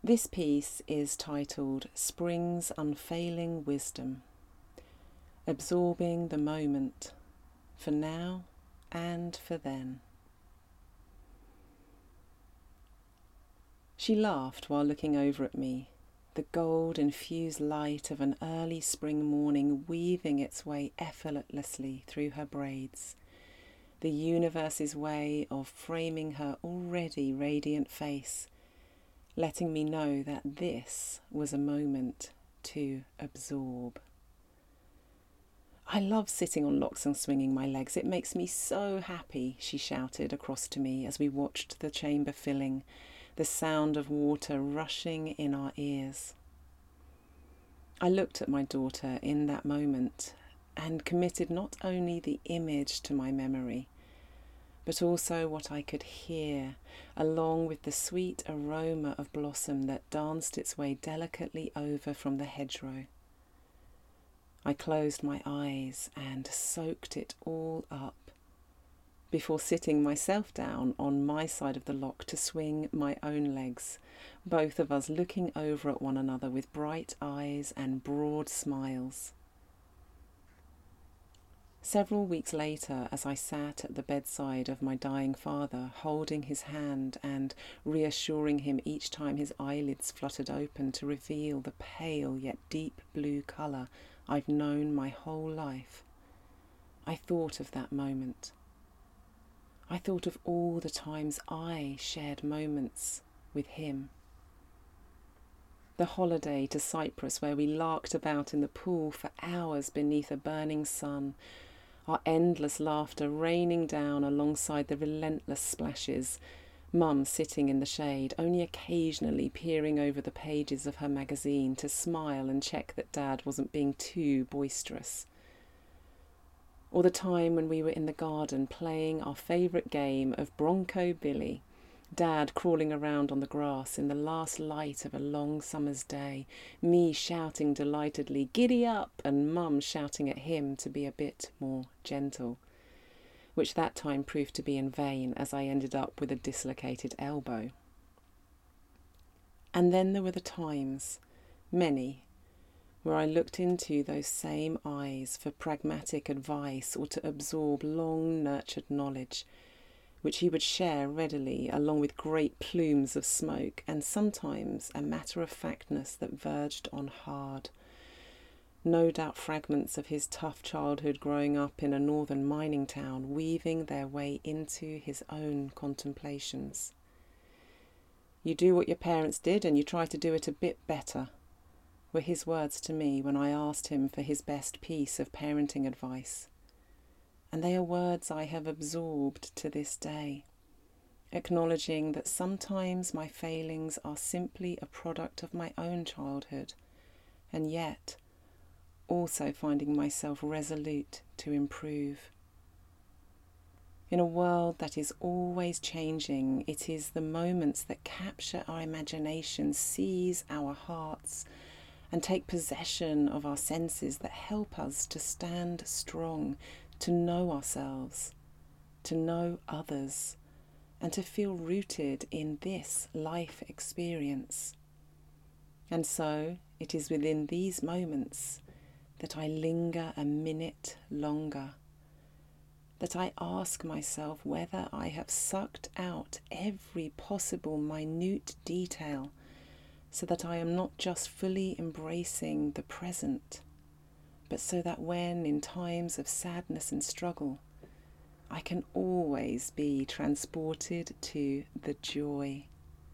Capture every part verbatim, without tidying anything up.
This piece is titled Spring's Unfailing Wisdom, absorbing the moment, for now and for then. She laughed while looking over at me, the gold-infused light of an early spring morning weaving its way effortlessly through her braids, the universe's way of framing her already radiant face, letting me know that this was a moment to absorb. "I love sitting on locks and swinging my legs. It makes me so happy," she shouted across to me as we watched the chamber filling, the sound of water rushing in our ears. I looked at my daughter in that moment and committed not only the image to my memory, but also what I could hear, along with the sweet aroma of blossom that danced its way delicately over from the hedgerow. I closed my eyes and soaked it all up, before sitting myself down on my side of the lock to swing my own legs, both of us looking over at one another with bright eyes and broad smiles. Several weeks later, as I sat at the bedside of my dying father, holding his hand and reassuring him each time his eyelids fluttered open to reveal the pale yet deep blue colour I've known my whole life, I thought of that moment. I thought of all the times I shared moments with him. The holiday to Cyprus where we larked about in the pool for hours beneath a burning sun, our endless laughter raining down alongside the relentless splashes, Mum sitting in the shade, only occasionally peering over the pages of her magazine to smile and check that Dad wasn't being too boisterous. Or the time when we were in the garden playing our favourite game of Bronco Billy, Dad crawling around on the grass in the last light of a long summer's day, me shouting delightedly, "Giddy up!" and Mum shouting at him to be a bit more gentle, which that time proved to be in vain as I ended up with a dislocated elbow. And then there were the times, many, where I looked into those same eyes for pragmatic advice or to absorb long-nurtured knowledge, which he would share readily along with great plumes of smoke and sometimes a matter-of-factness that verged on hard. No doubt fragments of his tough childhood growing up in a northern mining town weaving their way into his own contemplations. "You do what your parents did and you try to do it a bit better," were his words to me when I asked him for his best piece of parenting advice. And they are words I have absorbed to this day, acknowledging that sometimes my failings are simply a product of my own childhood, and yet also finding myself resolute to improve. In a world that is always changing, it is the moments that capture our imagination, seize our hearts, and take possession of our senses that help us to stand strong, to know ourselves, to know others, and to feel rooted in this life experience. And so it is within these moments that I linger a minute longer, that I ask myself whether I have sucked out every possible minute detail so that I am not just fully embracing the present, but so that when in times of sadness and struggle, I can always be transported to the joy.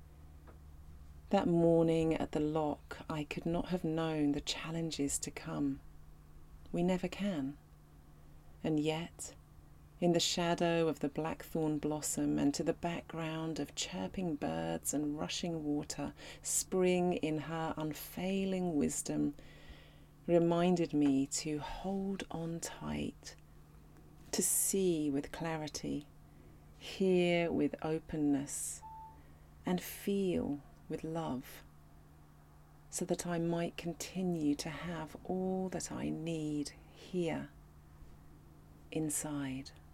That morning at the lock, I could not have known the challenges to come. We never can. And yet, in the shadow of the blackthorn blossom and to the background of chirping birds and rushing water, spring in her unfailing wisdom reminded me to hold on tight, to see with clarity, hear with openness, and feel with love, so that I might continue to have all that I need here, inside.